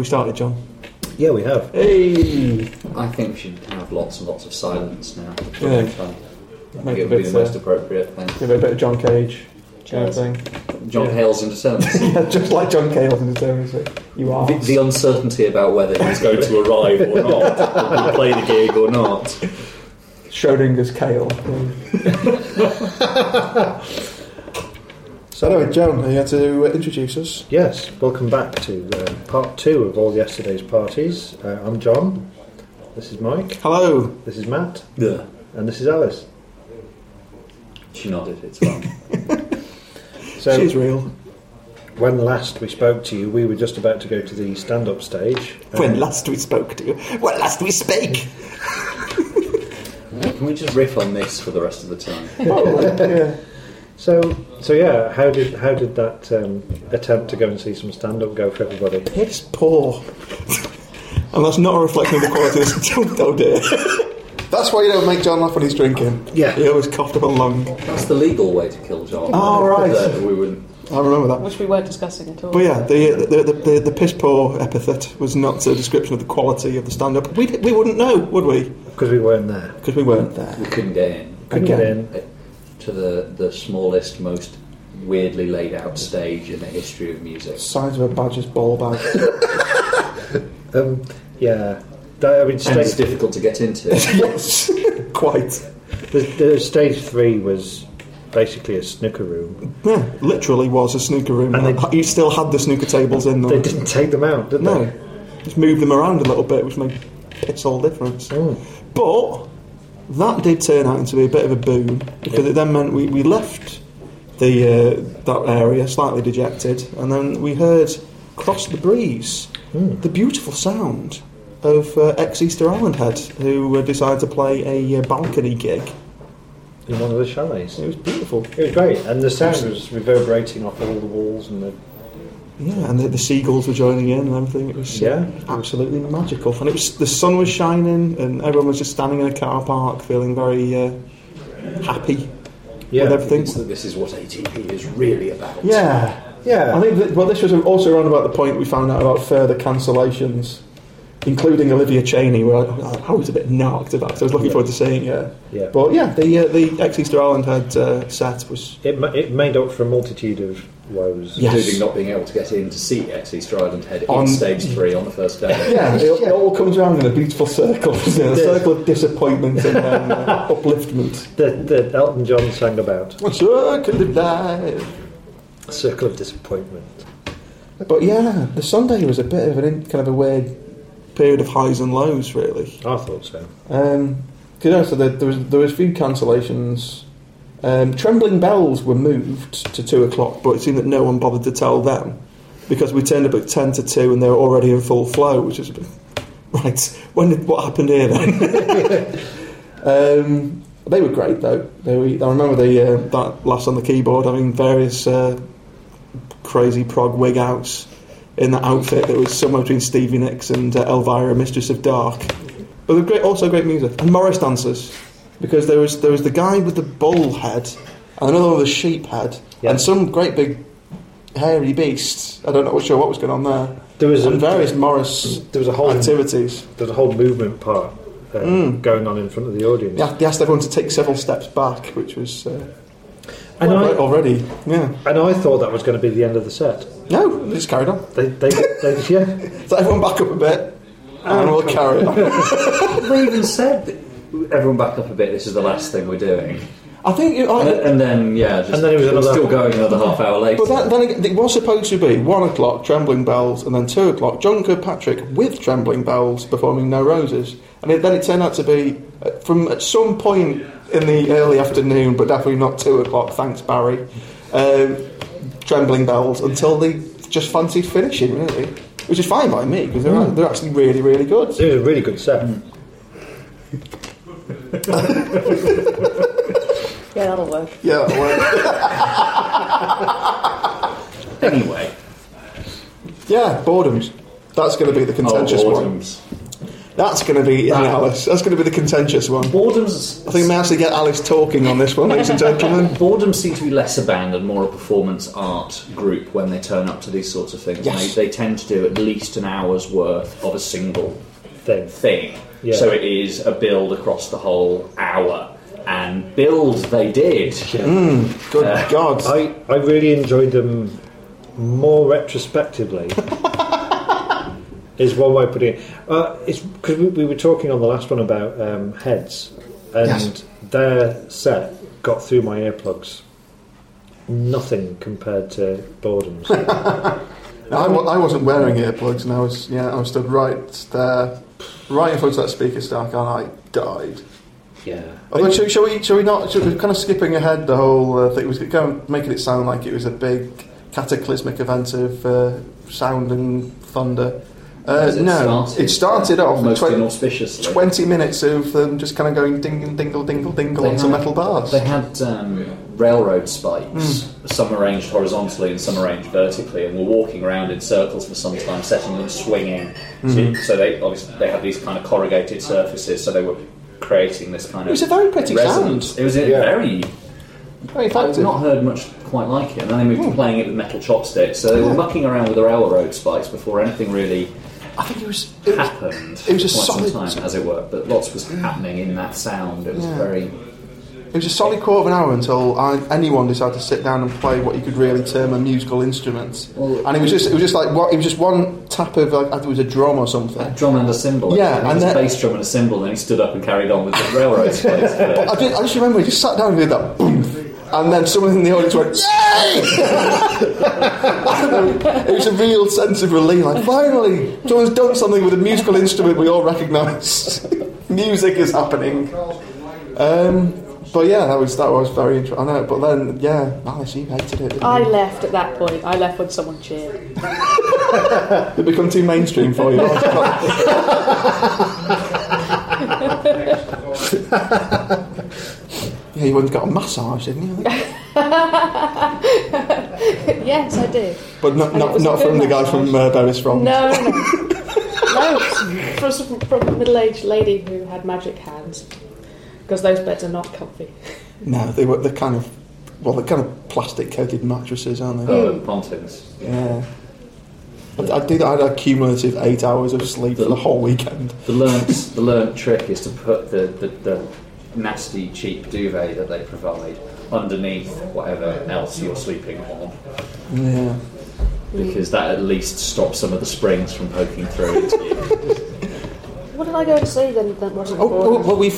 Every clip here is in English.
we started, John? Yeah, we have. Hey! I think we should have lots and lots of silence now. Yeah. I think it would be the most appropriate thing. Give it a bit of John Cage. Thing. John Cale's Indeterminacy. Yeah, just like John Cale's Indeterminacy. You are. The uncertainty about whether he's going to arrive or not, whether he play the gig or not. Schrodinger's Kale. So anyway, John, are you here to introduce us? Yes, welcome back to part 2 of all yesterday's parties. I'm John. This is Mike. Hello. This is Matt. Yeah. And this is Alice. She nodded, it's fine. So, she's real. When last we spoke to you, we were just about to go to the stand-up stage. When last we spoke to you. When last we spake. Can we just riff on this for the rest of the time? Yeah. So yeah, how did that attempt to go and see some stand-up go for everybody? It's poor. And that's not a reflection of the quality of this. Oh dear. That's why you don't make John laugh when he's drinking. Yeah. He always coughed up a lung. That's the legal way to kill John. Oh, right. We wouldn't. I remember that. Which we weren't discussing at all. But yeah, the piss poor epithet was not a description of the quality of the stand-up. We wouldn't know, would we? Because we weren't there. Because we weren't there. We couldn't get in. Couldn't get in. To the smallest, most weirdly laid out stage in the history of music. Size of a badger's ball bag. Yeah. I mean, And it's difficult to get into. Yes, quite. The stage 3 was basically a snooker room. Yeah, literally was a snooker room. And You still had the snooker tables in there. They didn't take them out, did No, they? just moved them around a little bit, which made piss all difference. But that did turn out to be a bit of a boon, because it then meant we left that area slightly dejected, and then we heard across the breeze the beautiful sound of ex-Easter Island Head, who decided to play a balcony gig. In one of the chalets. It was beautiful. It was great, and the sound was reverberating off all the walls and the... Yeah, and the seagulls were joining in and everything. It was absolutely magical. And the sun was shining, and everyone was just standing in a car park, feeling very happy with everything. This is what ATP is really about. Yeah. I think this was also around about the point we found out about further cancellations, including Olivia Cheney, where I was a bit knocked about, because I was looking forward to seeing her. Yeah. But yeah, the ex-Easter Island Head set was... It made up for a multitude of woes. Yes. Including not being able to get in to see ex-Easter Island Head on stage 3 on the first day. Yeah, it all comes around in a beautiful circle. A circle of disappointment and upliftment. The Elton John sang about. A circle of life. A circle of disappointment. But yeah, the Sunday was a bit of kind of a weird period of highs and lows, really. I thought so. So there was a few cancellations. Trembling Bells were moved to 2 o'clock, but it seemed that no one bothered to tell them, because we turned up at 10 to 2 and they were already in full flow, which is a bit... Right, what happened here then? They were great though. I remember that lass on the keyboard having various crazy prog wig outs in that outfit that was somewhere between Stevie Nicks and Elvira, Mistress of Dark. But they were also great music. And Morris dancers, because there was the guy with the bull head and another one with a sheep head, and some great big hairy beast. I don't know sure what was going on there. There was various Morris activities. There was a whole movement part going on in front of the audience. Yeah, they asked everyone to take several steps back, which was already. Yeah. And I thought that was going to be the end of the set. No, they just carried on. They So everyone back up a bit, and we'll carry on. They even said, everyone back up a bit, this is the last thing we're doing. I think... and then it was still going another half hour later. But then again, it was supposed to be 1 o'clock, Trembling Bells, and then 2 o'clock, John Kirkpatrick with Trembling Bells performing No Roses. And then it turned out to be, from at some point in the early afternoon, but definitely not 2 o'clock, thanks Barry, Trembling Bells, until they just fancied finishing, really. Which is fine by me, because they're actually really, really good. It was a really good set. Yeah, that'll work. Anyway. Yeah, boredoms. That's going to be the contentious one. That's going to be, isn't it, Alice? That's going to be the contentious one. Boredom's... I think we may actually get Alice talking on this one, ladies and gentlemen. Boredom seems to be less a band and more a performance art group when they turn up to these sorts of things. Yes. They tend to do at least an hour's worth of a single thing. Yeah. So it is a build across the whole hour. And build they did. Good God. I really enjoyed them more retrospectively. Is one way of putting it. It's because we were talking on the last one about Heads, and their set got through my earplugs. Nothing compared to Boredom's. I wasn't wearing earplugs, and I was stood right there, right in front of that speaker stack, and I died. Yeah. Although, shall we kind of skipping ahead the whole thing? Was kind of making it sound like it was a big cataclysmic event of sound and thunder. It started off most with inauspiciously. 20 minutes of them just kind of going ding, dingle, dingle, dingle on some metal bars. They had railroad spikes, some arranged horizontally and some arranged vertically, and were walking around in circles for some time, setting them swinging. So they had these kind of corrugated surfaces, so they were creating this kind of... It was a very pretty resonance. sound. It was very effective. I've not heard much quite like it, and then they moved to playing it with metal chopsticks, so they were mucking around with the railroad spikes before anything really... I think it was happened. It was a quite solid some time, as it were, but lots was happening in that sound. It was very. It was a solid quarter of an hour until anyone decided to sit down and play what you could really term a musical instrument. And it was just like what? It was just one tap of like it was a drum or something. A drum and a cymbal. Yeah, and then a bass drum and a cymbal. And then he stood up and carried on with the railroad spikes. I just remember he just sat down and did that boom. And then someone in the audience went, "Yay!" It was a real sense of relief. Like, finally, someone's done something with a musical instrument we all recognise. Music is happening. But yeah, that was very interesting. I know, but then Alice, you hated it. I left at that point. I left when someone cheered. It become too mainstream for you. Yeah, you went and got a massage, didn't you? Yes, I did. But not from the guy from Beres From. No, from a middle-aged lady who had magic hands, because those beds are not comfy. No, they're kind of plastic-coated mattresses, aren't they? Oh, pontins. Yeah. I had a cumulative 8 hours of sleep for the whole weekend. The learnt trick is to put the nasty cheap duvet that they provide underneath whatever else you're sleeping on. Yeah. Because that at least stops some of the springs from poking through into you. What did I go to see then? That wasn't Well, we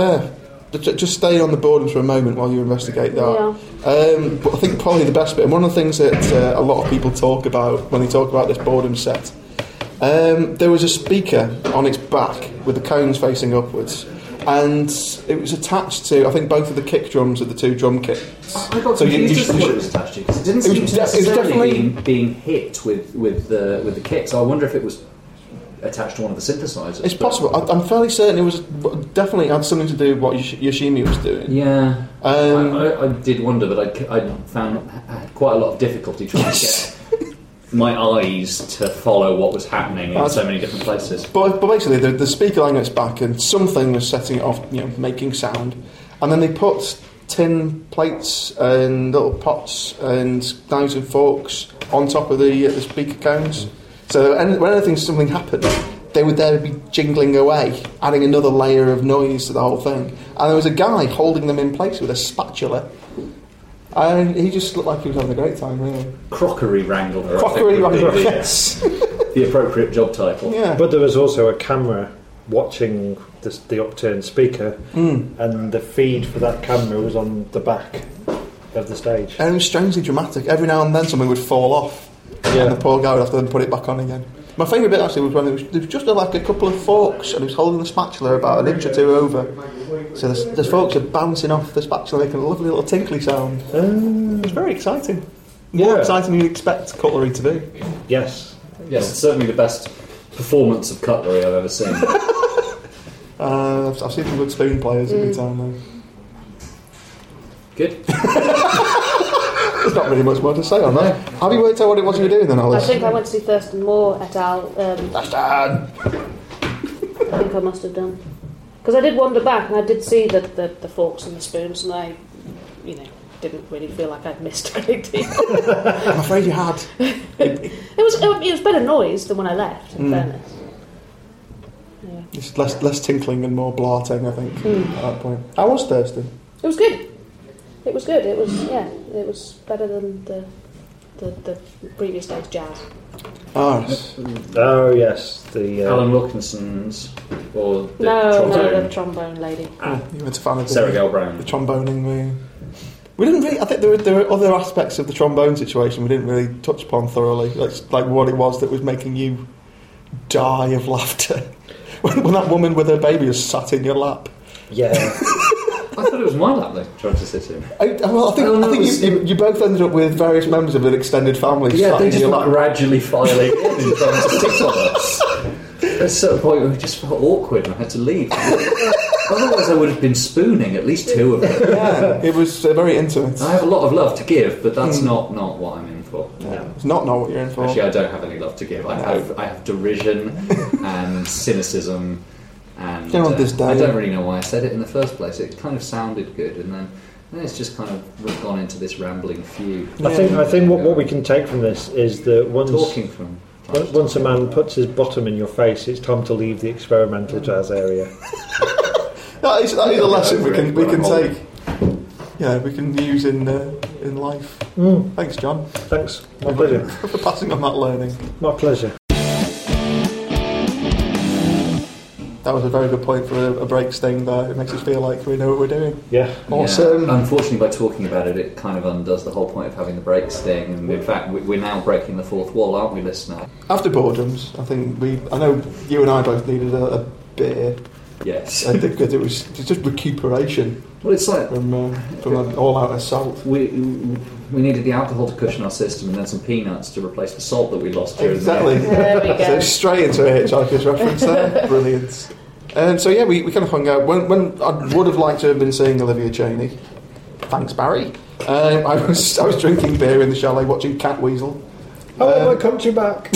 just stay on the Boredoms for a moment while you investigate that. Yeah. But I think probably the best bit, and one of the things that a lot of people talk about when they talk about this Boredom set, there was a speaker on its back with the cones facing upwards, and it was attached to, I think, both of the kick drums of the two drum kits. I got confused as to what it was attached to, because it didn't seem to necessarily being hit with the kick, so I wonder if it was attached to one of the synthesizers. It's possible. I'm fairly certain it was definitely had something to do with what Yoshimi was doing. Yeah. I did wonder, but I found I had quite a lot of difficulty trying to get my eyes to follow what was happening in so many different places. But basically, the speaker lying on its back, and something was setting it off, making sound, and then they put tin plates and little pots and knives and forks on top of the speaker cones. So when something happened, they would there be jingling away, adding another layer of noise to the whole thing. And there was a guy holding them in place with a spatula. And he just looked like he was having a great time, really. Crockery wrangler. Crockery wrangler, yes. The appropriate job title. Yeah. But there was also a camera watching the upturned speaker, and the feed for that camera was on the back of the stage. And it was strangely dramatic. Every now and then something would fall off, and the poor guy would have to then put it back on again. My favourite bit actually was when there was just like a couple of forks, and he was holding the spatula about an inch or two over. So the forks are bouncing off the spatula, making a lovely little tinkly sound. It was very exciting. More exciting than you'd expect cutlery to be. Yes, it's certainly the best performance of cutlery I've ever seen. I've seen some good spoon players every time though. Good. There's not really much more to say on that. Have you worked out what it was you were doing then, Alice? I think I went to see Thurston Moore et al. Thurston! I think I must have done. Because I did wander back and I did see the forks and the spoons, and I, didn't really feel like I'd missed a great deal. I'm afraid you had. It was better noise than when I left, in fairness. Yeah. It's less tinkling and more blarting, I think, at that point. How was Thursday? It was good. It was good. It was better than the previous day's jazz. Oh yes, the Alan Wilkinson's or the the trombone lady. You were a fan of Sarah Gale Brown. The tromboning. We didn't really. I think there were other aspects of the trombone situation we didn't really touch upon thoroughly. Like what it was that was making you die of laughter when that woman with her baby was sat in your lap. Yeah. I thought it was my lap they tried to sit in. I think you both ended up with various members of an extended family. Yeah, sat they in just your were lap. gradually filing in and trying to sit on us. At a certain point, it just felt awkward and I had to leave. Otherwise, I would have been spooning at least two of them. Yeah, it was very intimate. I have a lot of love to give, but that's not what I'm in for. Yeah. It's not what you're in for. Actually, I don't have any love to give. I have derision and cynicism. And this day. I don't really know why I said it in the first place. It kind of sounded good, and then it's just kind of gone into this rambling fugue. I think what we can take from this is that once a man puts his bottom in your face, it's time to leave the experimental jazz area. that is a lesson we can take. Yeah, we can use in life. Thanks, John. Thanks. My pleasure. For passing on that learning. My pleasure. That was a very good point for a break sting there. It makes us feel like we know what we're doing. Yeah. Awesome. Yeah. Unfortunately, by talking about it, it kind of undoes the whole point of having the break sting. And in fact, we're now breaking the fourth wall, aren't we, listener? After boredoms, I know you and I both needed a beer. Yes. Because it was just recuperation. Well, it's like from an all-out assault. We needed the alcohol to cushion our system, and then some peanuts to replace the salt that we lost during exactly. the There we go. So straight into a Hitchhiker's reference there. Brilliant. And so we kind of hung out. When I would have liked to have been seeing Olivia Cheney. Thanks, Barry. I was drinking beer in the chalet, watching Catweasel. I come to you back.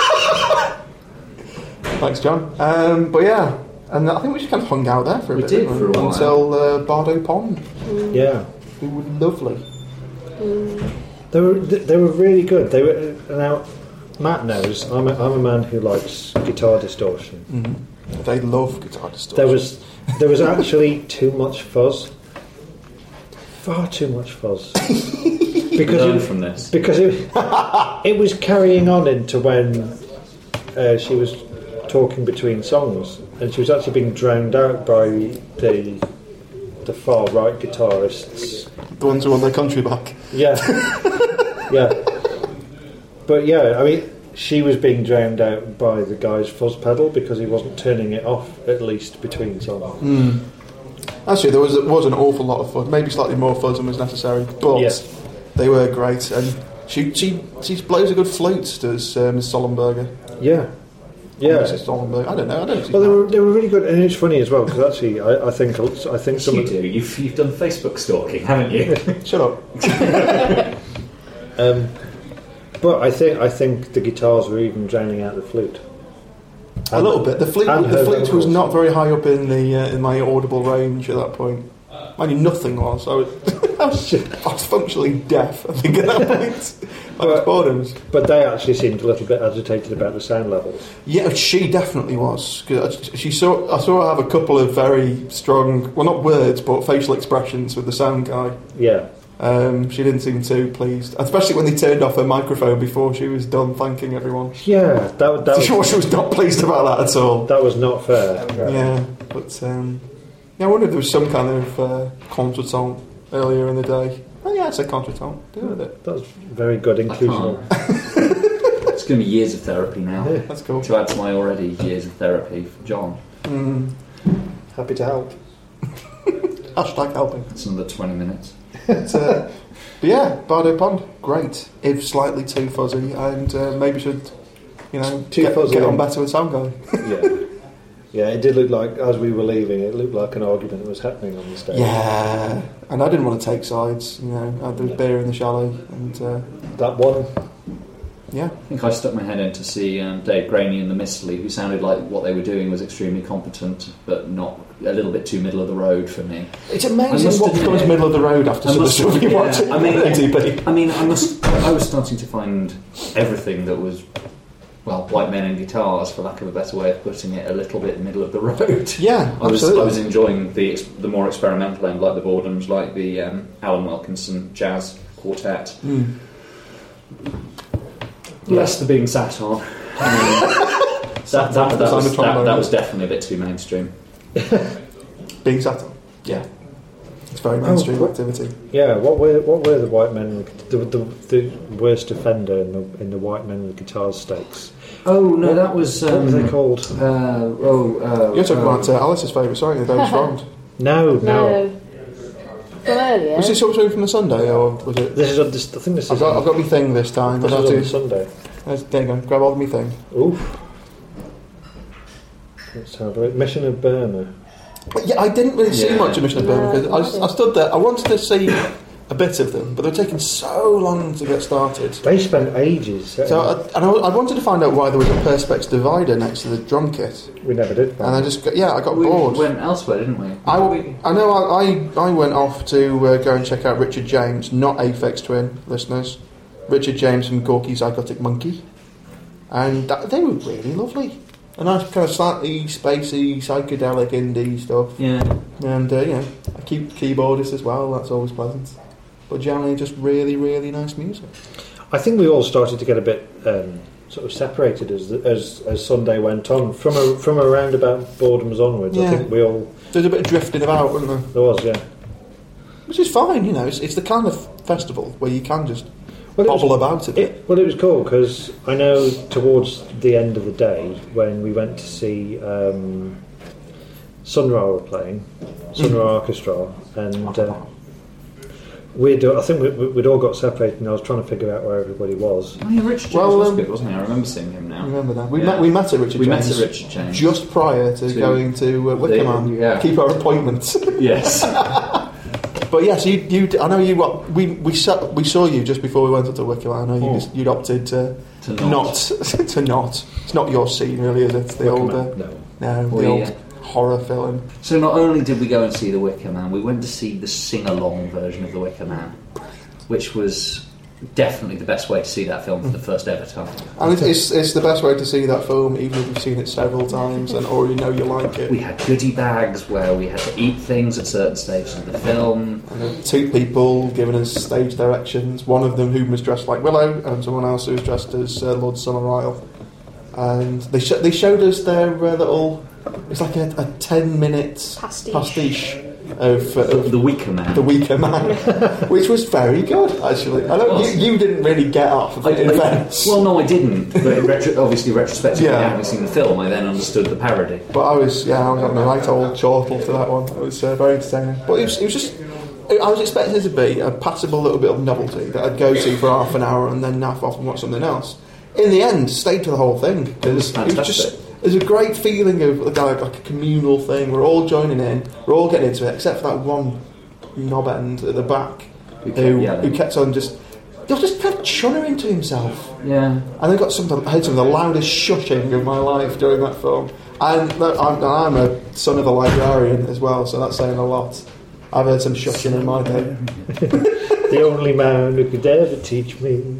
Thanks, John. But yeah. And I think we just kind of hung out there for a bit. We did for a while. Until Bardo Pond. Yeah. They were lovely. They were really good. They were now. Matt knows I'm a man who likes guitar distortion. Mm-hmm. They love guitar distortion. There was actually too much fuzz. Far too much fuzz. Because it was carrying on into when she was talking between songs, and she was actually being drowned out by the far right guitarists, the ones who want their country back. Yeah. But yeah, I mean, she was being drowned out by the guy's fuzz pedal because he wasn't turning it off at least between songs. Actually, there was an awful lot of fuzz. Maybe slightly more fuzz than was necessary, but they were great. And she blows a good flute, does Miss Sollenberger. Yeah. Sollenberger. I don't know. Well, they were really good, and it's funny as well because actually, I think some you do. You've done Facebook stalking, haven't you? Shut up. But I think the guitars were even drowning out the flute. A little bit. The flute was not very high up in my audible range at that point. I mean, nothing was. I was functionally deaf, I think, at that point. But they actually seemed a little bit agitated about the sound levels. Yeah, she definitely was. I saw her have a couple of very strong, well, not words, but facial expressions with the sound guy. Yeah. She didn't seem too pleased, especially when they turned off her microphone before she was done thanking everyone. Yeah, she was not pleased about that at all. That was not fair. Yeah, but I wonder if there was some kind of contretemps earlier in the day. Oh yeah, it's a contretemps. Deal with it. That was very good inclusion. It's going to be years of therapy now. Yeah, that's cool. To add to my already years of therapy for John. Happy to help. Hashtag helping. It's another 20 minutes. But yeah, Bardo Pond, great. If slightly too fuzzy, and maybe should, get on better with sound guy. Yeah, it did look like, as we were leaving, it looked like an argument was happening on the stage. Yeah, and I didn't want to take sides. There was beer in the chalet, and that one. Yeah. I think I stuck my head in to see Dave Graney and the Mistily, who sounded like what they were doing was extremely competent, but not a little bit too middle of the road for me. It's amazing what becomes middle of the road after some of the stuff you watch. I was starting to find everything that was, well, white men and guitars, for lack of a better way of putting it, a little bit middle of the road. Yeah, I was absolutely. enjoying the more experimental end, like the Boredoms, like the Alan Wilkinson jazz quartet. Less the being sat on. That was definitely a bit too mainstream. Being sat on? Yeah. It's very mainstream activity. Yeah, what were the white men, the worst offender in the white men with guitars stakes? Oh no, that was what were they called? You're talking about Alice's favourite song, The Davis Front. No. From earlier. Was this something from the Sunday, or was it? This is I think this is. I've got my thing this time. This is on the Sunday. There you go. Grab hold of me thing. Oof. Let's have it. Mission of Burma. But yeah, I didn't really see much of Mission of Burma because I stood there. I wanted to see a bit of them, but they're taking so long to get started. They spent ages. So I wanted to find out why there was a Perspex divider next to the drum kit. We never did. And I got bored. We went elsewhere, didn't we? I went off to go and check out Richard James, not Aphex Twin, listeners. Richard James from Gorky Zygotic Monkey. And they were really lovely. A nice kind of slightly spacey, psychedelic indie stuff. Yeah. And, I keep keyboardist as well, that's always pleasant. But generally just really, really nice music. I think we all started to get a bit sort of separated as Sunday went on. From around about Boredoms onwards, I think we all... There's a bit of drifting about, wasn't there? There was, yeah. Which is fine, it's the kind of festival where you can just bobble about a bit. It was cool because I know towards the end of the day when we went to see Sun Ra were playing, Sun Ra Orchestra, and I think we'd all got separated and I was trying to figure out where everybody was. Oh yeah, Richard James was good, wasn't he? I remember seeing him now. I remember that. We met at Richard James. Just prior to going to Wickerman. Keep our appointments. Yes. But yes, you. I know you. We saw you just before we went up to Wickerman. I know you'd opted to not. It's not your scene, really, is it? It's the older. The old horror film. So not only did we go and see The Wicker Man, we went to see the sing-along version of The Wicker Man, which was definitely the best way to see that film for the first ever time. And it's the best way to see that film, even if you've seen it several times and already know you like it. We had goodie bags where we had to eat things at certain stages of the film. And two people giving us stage directions, one of them who was dressed like Willow and someone else who was dressed as Lord Summerisle. And they showed us their little... It's like a 10-minute pastiche of The Weaker Man. The Weaker Man, which was very good, actually. I know you didn't really get off of it in advance. Well, no, I didn't. But obviously, retrospectively, having seen the film, I then understood the parody. But I was having a right old chortle for that one. It was very entertaining. But it was just... I was expecting it to be a passable little bit of novelty that I'd go to for half an hour and then naff off and watch something else. In the end, stayed for the whole thing because it was just... There's a great feeling of like a communal thing. We're all joining in. We're all getting into it, except for that one knobend at the back who kept on just kind of chunnering to himself. Yeah. And I heard some of the loudest shushing of my life during that film. And I'm a son of a librarian as well, so that's saying a lot. I've heard some shushing in my day. The only man who could ever teach me.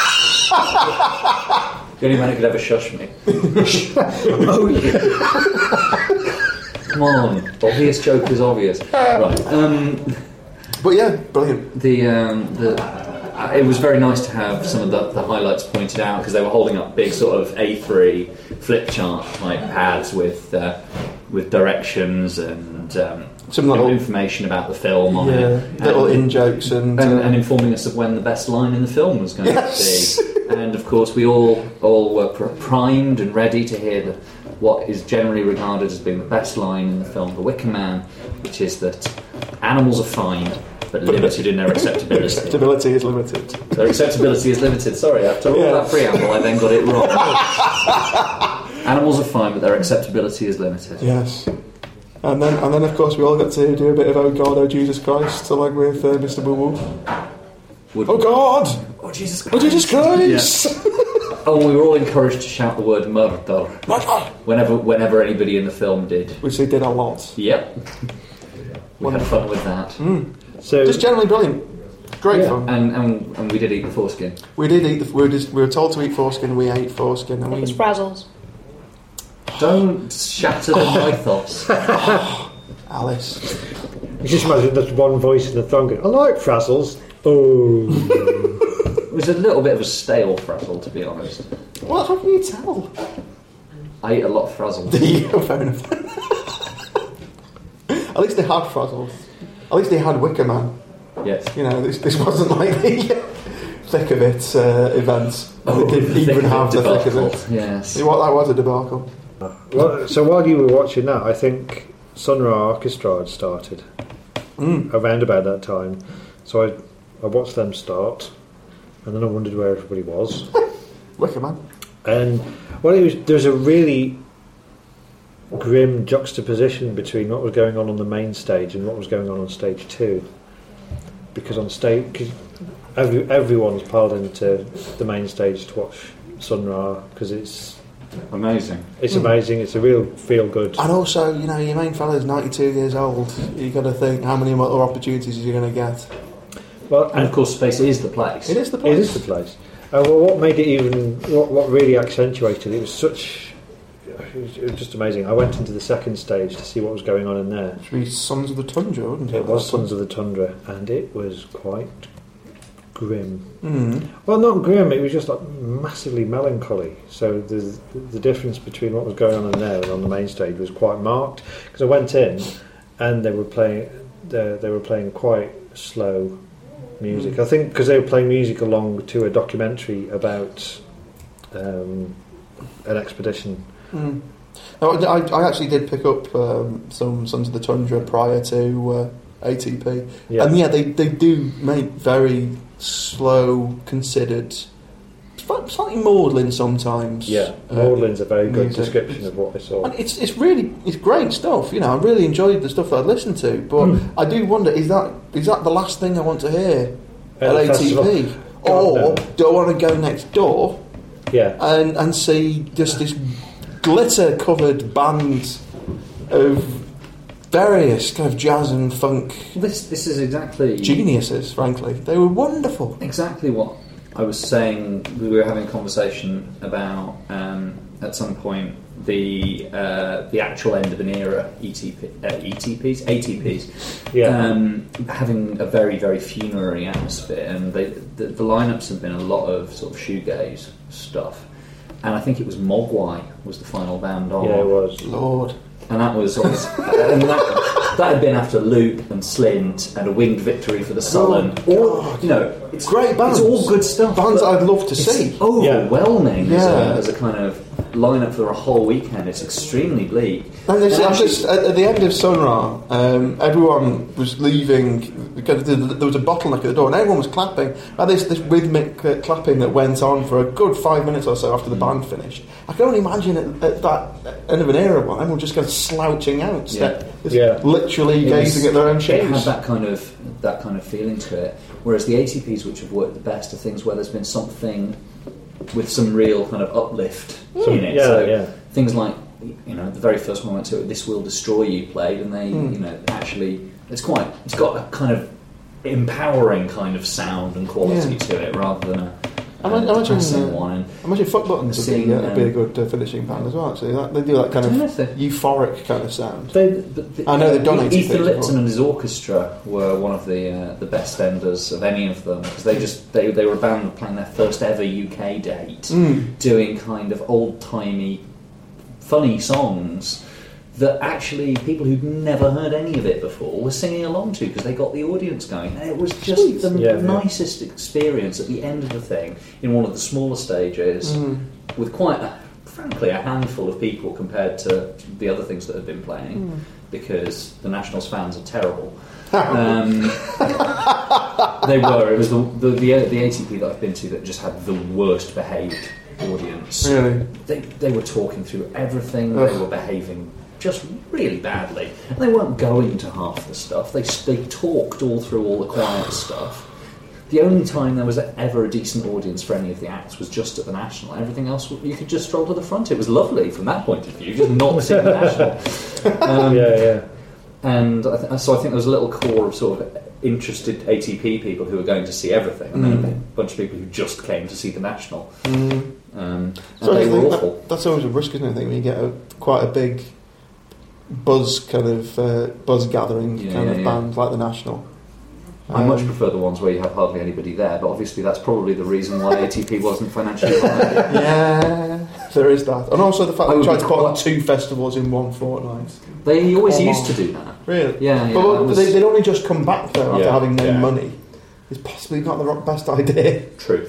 The only man who could ever shush me. Oh, yeah. Come on. Obvious joke is obvious. Right. But yeah, brilliant. It was very nice to have some of the highlights pointed out because they were holding up big sort of A3 flip chart type pads with directions and some little information about the film on it. Little in-jokes and informing us of when the best line in the film was going to be. And of course we all were primed and ready to hear what is generally regarded as being the best line in the film The Wicker Man, which is that animals are fine but limited in their acceptability. Acceptability is limited. Their acceptability is limited. Sorry, after all that preamble I then got it wrong. Animals are fine but their acceptability is limited. Yes. And then of course we all got to do a bit of Oh God, Oh Jesus Christ, along with Mr. Boo Boo. Oh God! Oh Jesus Christ! Oh Jesus Christ! Yeah. Oh, we were all encouraged to shout the word murder whenever anybody in the film did. Which they did a lot. Yep. We had fun with that. So Just generally brilliant. Great fun. And we did eat the foreskin. We did eat we were told to eat foreskin, we ate foreskin. And It was Frazzles. Don't shatter the mythos. Alice. you just imagine there's one voice in the throng going, I like Frazzles. Oh. It was a little bit of a stale frazzle, to be honest. What? How can you tell? I ate a lot of frazzles. Fair enough. At least they had Frazzles. At least they had Wicker Man. Yes. You know, this wasn't like the thick of it event. Oh, They didn't even have the thick of it. Yes. That was a debacle. Well, so while you were watching that, I think Sun Ra Orchestra had started around about that time. So I watched them start, and then I wondered where everybody was. Wicker Man. And there's a really grim juxtaposition between what was going on the main stage and what was going on stage 2. Because on stage, everyone's piled into the main stage to watch Sun Ra because it's amazing. It's amazing. It's a real feel good. And also, you know, your main fella's 92 years old. You got to think how many other opportunities you're going to get. Well, And of course, space is the place. It is the it place. is the place. Well, what made it even? What really accentuated it was such. It was just amazing. I went into the second stage to see what was going on in there. It should be Sons of the Tundra, wouldn't it? It was Sons of the Tundra, and it was quite grim. Mm. Well, not grim. It was just like massively melancholy. So the difference between what was going on in there and on the main stage was quite marked. Because I went in, and they were playing quite slow music. I think because they were playing music along to a documentary about an expedition. Mm. I actually did pick up some Sons of the Tundra prior to ATP. Yeah. And yeah, they do make very slow, considered, slightly maudlin sometimes. Yeah, Maudlin's a very good music. description of what I saw. And it's great stuff. You know, I really enjoyed the stuff that I listened to. But I do wonder, is that the last thing I want to hear at the ATP? festival? Or No. do I want to go next door Yeah. and see just this glitter-covered band of various kind of jazz and funk This is exactly geniuses, frankly. They were wonderful. exactly what I was saying. We were having a conversation about at some point the actual end of an era, ATPs, having a very, very funerary atmosphere, and the lineups have been a lot of sort of shoegaze stuff. And I think it was Mogwai was the final band on. Yeah, it was. Lord. And that was and that had been after Loop and Slint and A Winged Victory for the Sullen. God. You know, it's Great bands. It's all good stuff. Bands but I'd love to it's see. overwhelming Yeah. as a kind of lineup for a whole weekend. It's extremely bleak. And And actually- at the end of Sun Ra, everyone was leaving because there was a bottleneck at the door, and everyone was clapping. And this rhythmic clapping that went on for a good 5 minutes or so after the band finished. I can only imagine at that end of an era one, everyone just goes slouching out, literally gazing at their own It had shoes. that kind of feeling to it. Whereas the ATPs, which have worked the best, are things where there's been something with some real kind of uplift in it. Things like, you know, the very first one I went to, This Will Destroy You played, and they, you know, actually it's got a kind of empowering kind of sound and quality to it, rather than a depressing one. I imagine Fuck Buttons would be a good finishing band as well. Actually, they do that kind of euphoric kind of sound. I know they've done ATPs Ethan before. Lipton and his orchestra were one of the best enders of any of them, because they were a band playing their first ever UK date, doing kind of old timey, funny songs that actually people who'd never heard any of it before were singing along to, because they got the audience going. And it was just the nicest experience at the end of the thing in one of the smaller stages, with quite frankly a handful of people compared to the other things that had been playing, because the Nationals fans are terrible. They were. It was the ATP that I've been to that just had the worst behaved audience. Really? They were talking through everything. They were behaving just really badly. And they weren't going to half the stuff. They talked all through all the quiet stuff. The only time there was ever a decent audience for any of the acts was just at the National. Everything else, you could just stroll to the front. It was lovely from that point of view, just not seeing the National. Yeah. And so I think there was a little core of sort of interested ATP people who were going to see everything, and then a bunch of people who just came to see the National. And they were awful. That's always a risk, isn't it? I think when you get quite a big buzz gathering band like the National. I much prefer the ones where you have hardly anybody there, but obviously that's probably the reason why ATP wasn't financially viable. Yeah, there is that. And also the fact that they tried to put on 2 festivals in one fortnight. They always used to do that. Really? Yeah. But they'd only just come back there after having no money. It's possibly not the best idea. True.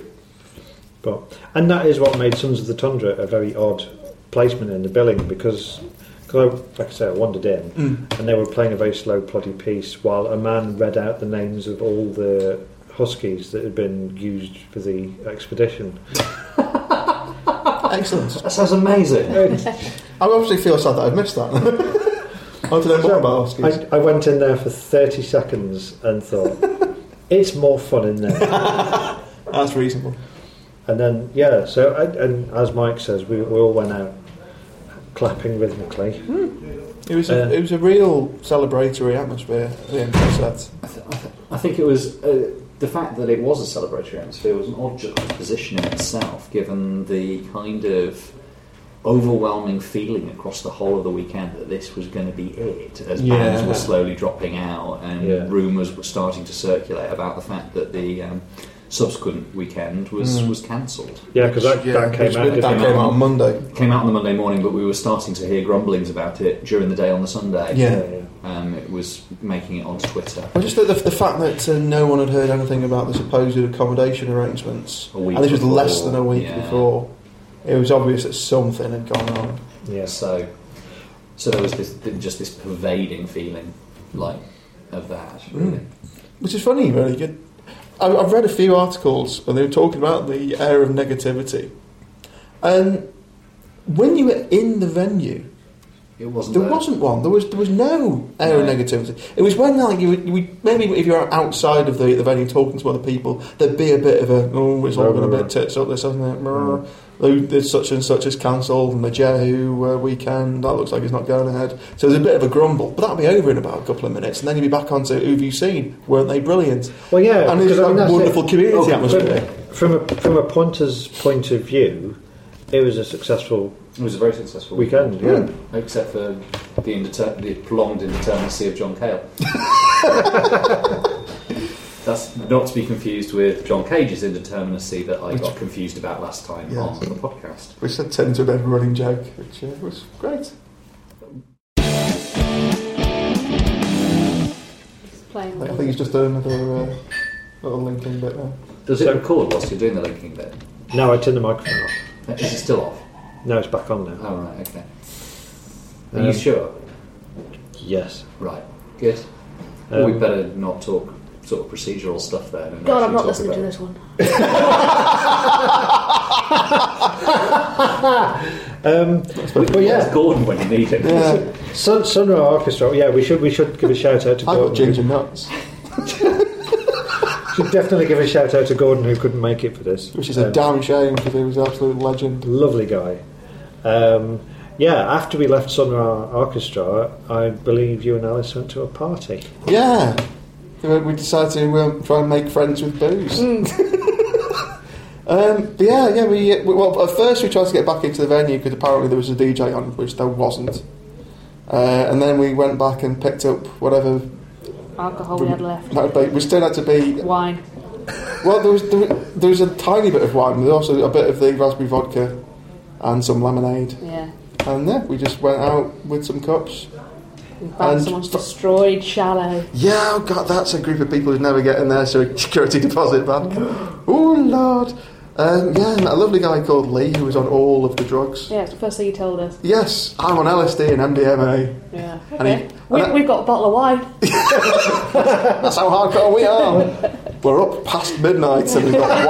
And that is what made Sons of the Tundra a very odd placement in the billing, because like I say, I wandered in and they were playing a very slow, ploddy piece while a man read out the names of all the huskies that had been used for the expedition. Excellent. That sounds amazing. I obviously feel sad that I've missed that. I want to know more about huskies. I went in there for 30 seconds and thought, it's more fun in there. That's reasonable. And then, and as Mike says, we all went out clapping rhythmically. It was a real celebratory atmosphere at the end of the set. I think it was the fact that it was a celebratory atmosphere was an odd juxtaposition in itself, given the kind of overwhelming feeling across the whole of the weekend that this was going to be it, as bands were slowly dropping out and rumours were starting to circulate about the fact that the subsequent weekend was cancelled. Yeah, because that came out on Monday. Came out on the Monday morning, but we were starting to hear grumblings about it during the day on the Sunday. It was making it onto Twitter. Well, just the fact that no one had heard anything about the supposed accommodation arrangements, and this was less than a week before. It was obvious that something had gone on. Yeah. So there was this pervading feeling of that. Really. Which is funny, really good. I've read a few articles and they were talking about the air of negativity, and when you were in the venue, it wasn't. There wasn't one. There was no air of negativity. It was when you maybe if you're outside of the venue talking to other people, there'd be a bit of it's all going a bit tits up this, hasn't it? There's such and such is cancelled, and the Jehu weekend that looks like it's not going ahead. So there's a bit of a grumble, but that'll be over in about a couple of minutes, and then you'll be back onto who've you seen? Weren't they brilliant? Well, yeah, and it's that wonderful community atmosphere. From a pointer's point of view, it was a successful. It was a very successful weekend. Yeah, except for the prolonged indeterminacy of John Cale. That's not to be confused with John Cage's indeterminacy that I got confused about last time on the podcast. Which turned into a bit of a running joke, which was great. I think he's just doing another little linking bit now. Does it record whilst you're doing the linking bit? No, I turned the microphone off. Is it still off? No, it's back on now. Oh, right, okay. Are you sure? Yes. Right, good. Well, we better not talk sort of procedural stuff there. God, I'm not listening to this one. But yeah, Gordon when you need him. Yeah. Sun Ra Orchestra. Yeah, we should give a shout out to Gordon. I've got ginger nuts. Should definitely give a shout out to Gordon, who couldn't make it for this, which is a damn shame because he was an absolute legend. Lovely guy. After we left Sun Ra Orchestra, I believe you and Alice went to a party. Yeah, we decided to try and make friends with booze. Well, at first we tried to get back into the venue because apparently there was a DJ on, which there wasn't. And then we went back and picked up whatever alcohol we had left. We still had to be wine. Well, there was a tiny bit of wine. There was also a bit of the raspberry vodka and some lemonade. Yeah. And we just went out with some cups. In fact, someone's destroyed Shallow. Yeah, oh God, that's a group of people who'd never get in their security deposit back. Oh Lord. And a lovely guy called Lee who was on all of the drugs. Yeah, it's the first thing you told us. Yes, I'm on LSD and MDMA. Yeah, okay. We've got a bottle of wine. That's how hardcore we are. We're up past midnight and we've got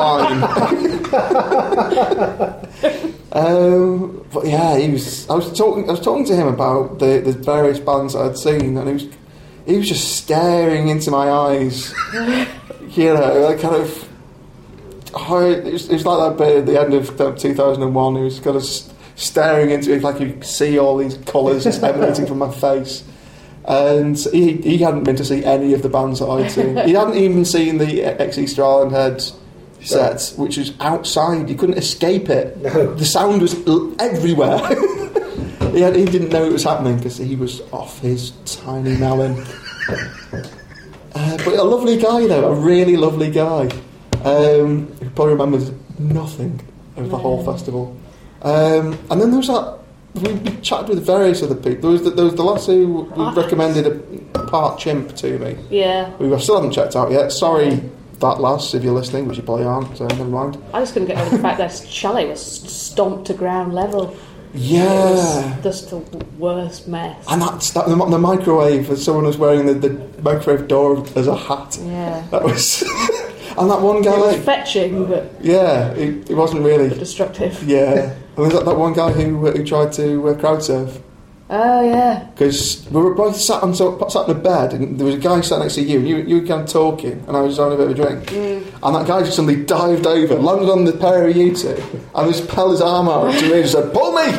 wine. But yeah, I was talking to him about the various bands that I'd seen, and he was just staring into my eyes. You know, like kind of. It was like that bit at the end of 2001. He was kind of staring into it, like you could see all these colours just emanating from my face. And he hadn't been to see any of the bands that I'd seen. He hadn't even seen the East Island Head set, which was outside. You couldn't escape it. No. The sound was everywhere. He didn't know it was happening because he was off his tiny melon. But a lovely guy, though, a really lovely guy. Who probably remembers nothing of the whole festival. And then there was that. We chatted with various other people. There was the lass who recommended a part chimp to me. Yeah. Who I still haven't checked out yet. Sorry, that lass, if you're listening, which you probably aren't, so never mind. I just couldn't get over the fact that chalet was stomped to ground level. Yeah. It was just the worst mess. And the microwave, as someone was wearing the microwave door as a hat. Yeah. That was... And that one guy... It was fetching, but... Yeah, it wasn't really... destructive. Yeah. And there's that one guy who tried to crowd surf. Oh, yeah. Because we were both sat in a bed, and there was a guy sat next to you, and you were kind of talking, and I was having a bit of a drink. And that guy just suddenly dived over, landed on the pair of you two, and just held his arm out to me and said, "Pull me!"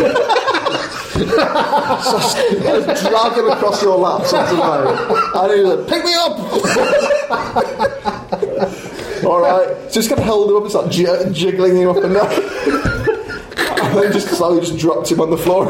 So I was dragging across your lap, something like that. And he was like, "Pick me up!" Alright, so just kind of held him up and started jiggling him up and down. And then just slowly just dropped him on the floor.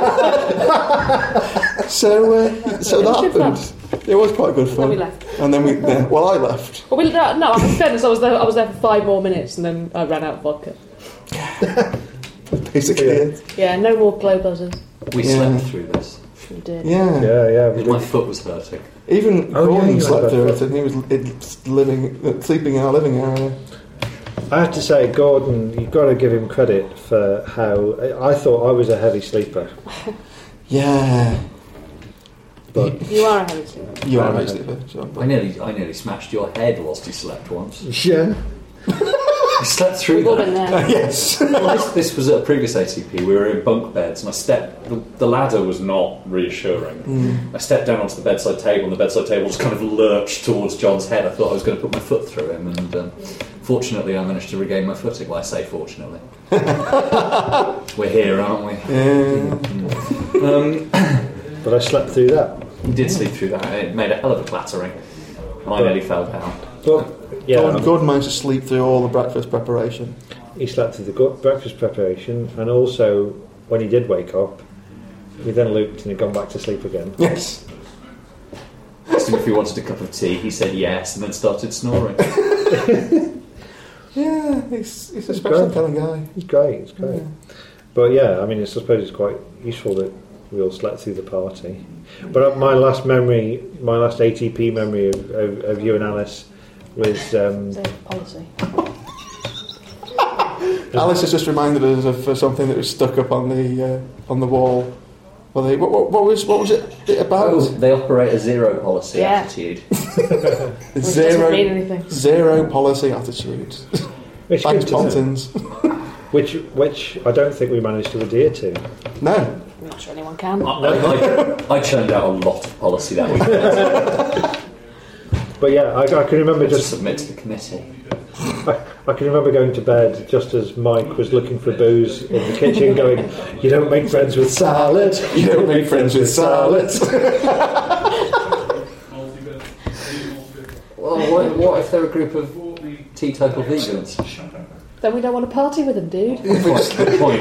So that happened. It was quite good fun. Then we left. And then I left. Well, in fairness, I was there for 5 more minutes, and then I ran out of vodka. Basically it. Yeah, no more glow buzzers. We slept through this. We did. Yeah. My foot was hurting. Even Gordon you slept had through that it, and he was sleeping in our living area. I have to say, Gordon, you've got to give him credit for how... I thought I was a heavy sleeper. Yeah. But You are a heavy sleeper. You are a heavy sleeper. So. I nearly smashed your head whilst you slept once. yeah. I slept through We've all been that. there. Yes. Well, this was at a previous ATP. We were in bunk beds, and the ladder was not reassuring. I stepped down onto the bedside table, and the bedside table just kind of lurched towards John's head. I thought I was going to put my foot through him, and fortunately I managed to regain my footing. Well, I say fortunately. We're here, aren't we? Yeah. But I slept through that. We did sleep through that, and it made a hell of a clattering. And I nearly fell down. But, yeah, Gordon managed to sleep through all the breakfast preparation. he slept through the breakfast preparation, and also, when he did wake up, he then looked and he'd gone back to sleep again. Yes. Asked him if he wanted a cup of tea. He said yes, and then started snoring. Yeah, he's a special kind of guy. It's great. Yeah. But yeah, I mean, I suppose it's quite useful that we all slept through the party. But my last ATP memory of you and Alice was... Policy. Alice has just reminded us of something that was stuck up on the wall. What was it about? Oh, they operate a zero policy attitude. Doesn't mean anything. Zero policy attitude. Which Thanks, good to know. Pontins. Which I don't think we managed to adhere to. No. I'm not sure anyone can. I churned out a lot of policy that weekend. But yeah, I can remember To just... submit to the committee. I can remember going to bed just as Mike was looking for booze in the kitchen going, "You don't make friends with salad. You don't make friends with salad." Well, what if they're a group of teetotal vegans? Then we don't want to party with them, dude. What's the point?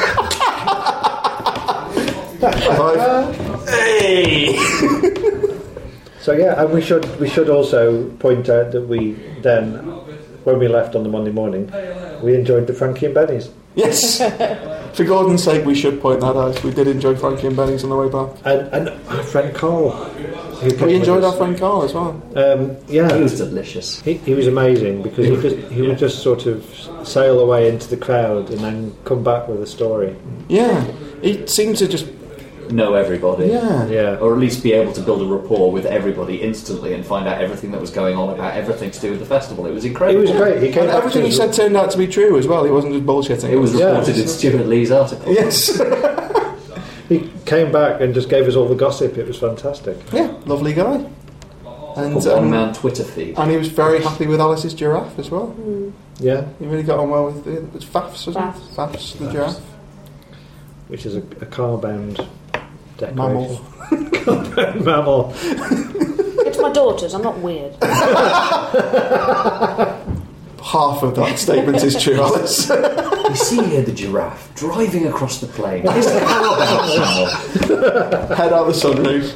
Hey! So yeah, and we should also point out that we then, when we left on the Monday morning, we enjoyed the Frankie and Benny's. Yes. For Gordon's sake, we should point that out. We did enjoy Frankie and Benny's on the way back. And our friend Carl. We enjoyed our friend Carl as well. Yeah, It was delicious. he was amazing because he would just sort of sail away into the crowd and then come back with a story. Yeah. He seemed to just... Know everybody. Yeah. Or at least be able to build a rapport with everybody instantly and find out everything that was going on about everything to do with the festival. It was It incredible. was great. He came And back everything to he said turned out to be true as well. He wasn't just bullshitting. It was Yeah. reported in Stuart Lee's article. Yes. He came back and just gave us all the gossip. It was fantastic. Yeah, lovely guy. And A one-man Twitter feed. and he was very happy with Alice's giraffe as well. Yeah, He really got on well with it. It's Fafs, wasn't it? Fafs, the giraffe. which is a car-bound decoration. Mammal. Car-bound mammal. It's my daughters. I'm not weird. Half of that statement is true, Alice. You see here the giraffe driving across the plain. What is the hell about Head out the sunroof.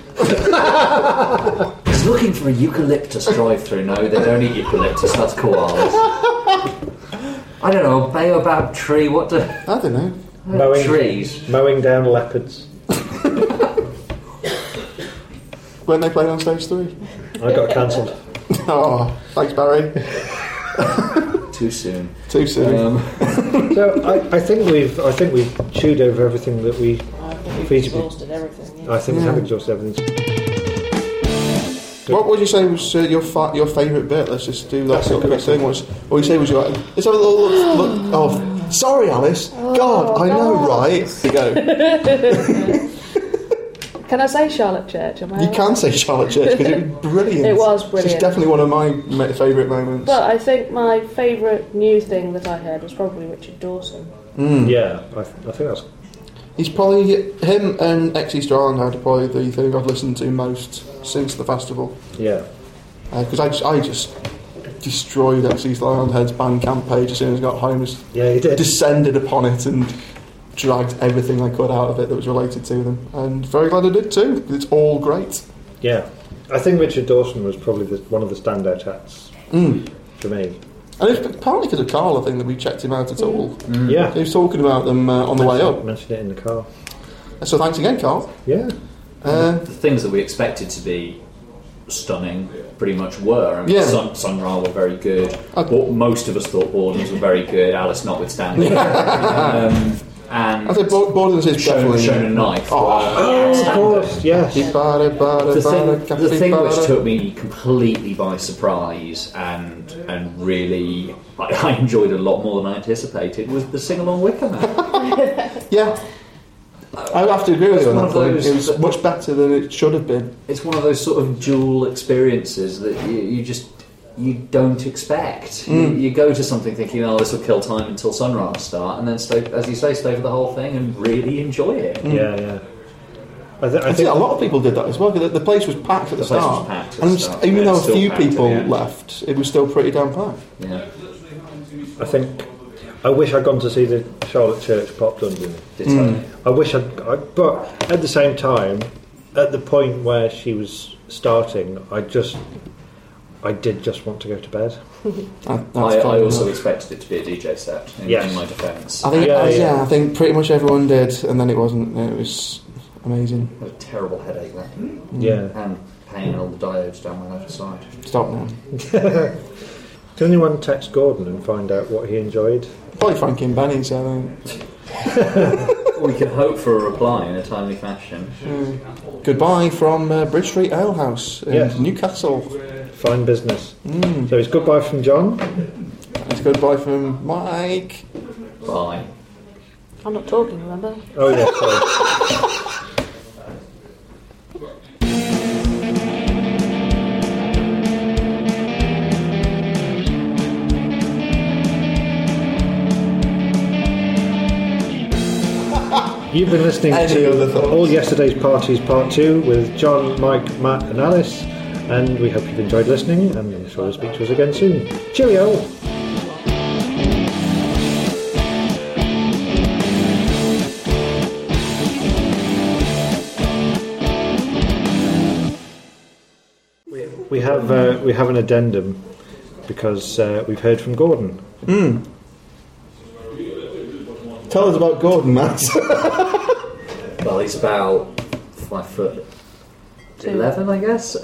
He's looking for a eucalyptus drive-through. No, they don't eat eucalyptus. That's koalas. I don't know. Baobab tree. What do? I don't know. Trees. Mowing down leopards. When they played on stage 3. I got cancelled. Oh, thanks, Barry. Too soon. Too soon. So I think we've chewed over everything that we. I think we've Feasible. exhausted everything. Yeah. I think we have exhausted everything. What would you say was your favourite bit? Let's just do that sort of quick thing. What would you say was your... Let's have a little look. Oh, sorry, Alice. God, I know, right? Here you go. Can I say Charlotte Church? Am I You allowed? can say Charlotte Church because it was brilliant. It was brilliant. It's definitely one of my favourite moments. But I think my favourite new thing that I heard was probably Richard Dawson. Yeah, I think that's. He's probably... Him and XE Starland are probably the thing I've listened to most since the festival. Yeah. Because I just destroyed XE Starland Head's Bandcamp page as soon as I got home. Just Yeah, he did. descended upon it and dragged everything I could out of it that was related to them. And very glad I did too, because it's all great. Yeah. I think Richard Dawson was probably one of the standout acts for me. And it's partly because of Carl, I think, that we checked him out at all. Yeah. He was talking about them on the way up. Mentioned it in the car. So thanks again, Carl. Yeah. The things that we expected to be stunning pretty much were. I mean, Yeah. Sun Ra were very good. Okay. What most of us thought Borden's were very good, Alice notwithstanding. And I think Borden's is definitely... Shown a Knife. Of course, yes. The thing which took me completely by surprise and really I enjoyed a lot more than I anticipated was the sing-along Wicker Man. Yeah. I have to agree with you on one that of point. those It was that- much better than it should have been. It's one of those sort of dual experiences that you don't expect. You go to something thinking, oh, this will kill time until sunrise start, and then stay, as you say, stay for the whole thing and really enjoy it. Yeah, yeah. I I think a lot of people did that as well. Because the place was packed at the The place start, was packed at and the start, even yeah, though a it's still few packed at people the end. left, it was still pretty damn packed. Yeah. I think I wish I'd gone to see the Charlotte Church Pop Dungeon. Ditto. I wish but at the same time, at the point where she was starting, I did just want to go to bed. I also expected it to be a DJ set, in Yes. my defence. I think, Yeah. I think pretty much everyone did, and then it wasn't. It was amazing. A terrible headache there. Yeah. And pain in all the diodes down my left side. Stop now. Can anyone text Gordon and find out what he enjoyed? Probably Frankie and Benny's, I think. We can hope for a reply in a timely fashion. Goodbye from Bridge Street Ale House in Yes. Newcastle. Fine business. So it's goodbye from John. It's goodbye from Mike. Bye. I'm not talking, remember? Oh yeah, sorry. You've been listening Any other to thoughts? All Yesterday's Parties Part 2 with John, Mike, Matt and Alice, and we hope you've enjoyed listening, and I'm sure you'll speak to us again soon. Cheerio! We have an addendum because we've heard from Gordon. Tell us about Gordon, Matt. Well, he's about 5'11", I guess.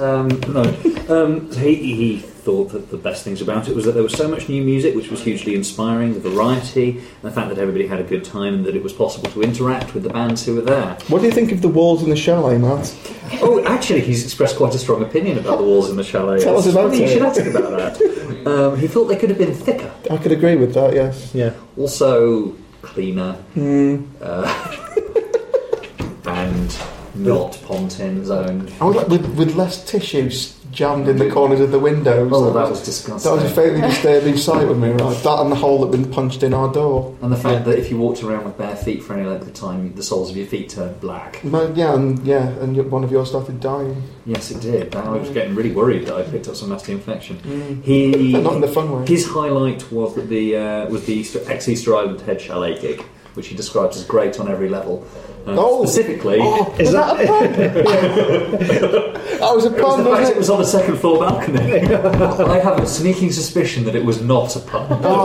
He thought that the best things about it was that there was so much new music, which was hugely inspiring, the variety, and the fact that everybody had a good time, and that it was possible to interact with the bands who were there. What do you think of the walls in the chalet, Matt? Oh, actually, he's expressed quite a strong opinion about the walls in the chalet. Tell us about Funny, it. You should ask about that. He thought they could have been thicker. I could agree with that, yes. Also, cleaner. And not Pontin zoned. I was like, with less tissues jammed in the corners of the windows. Oh, that was disgusting. That was a fairly disturbing sight when we arrived. That and the hole that had been punched in our door. And the fact that if you walked around with bare feet for any length of time, the soles of your feet turned black. And one of yours started dying. Yes, it did. I was getting really worried that I picked up some nasty infection. But not in the fun way. His highlight was that the ex-Easter Island head chalet gig, which he described as great on every level. Specifically, Is that a pun? That was a pun, the fact wasn't it was on the second floor balcony. I have a sneaking suspicion that it was not a pun.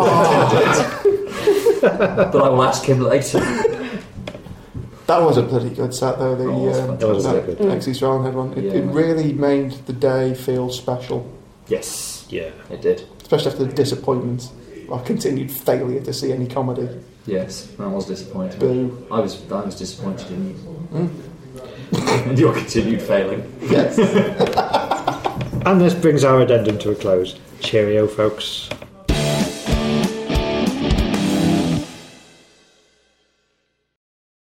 But I will ask him later. That was a bloody good set, though. That Ex-Easter Island head one. It really made the day feel special. Yes, Yeah. it did. Especially after the disappointment. Our continued failure to see any comedy. Yes, that was disappointing. Boo. I was disappointed in you. And your continued failing. Yes. And this brings our addendum to a close. Cheerio, folks.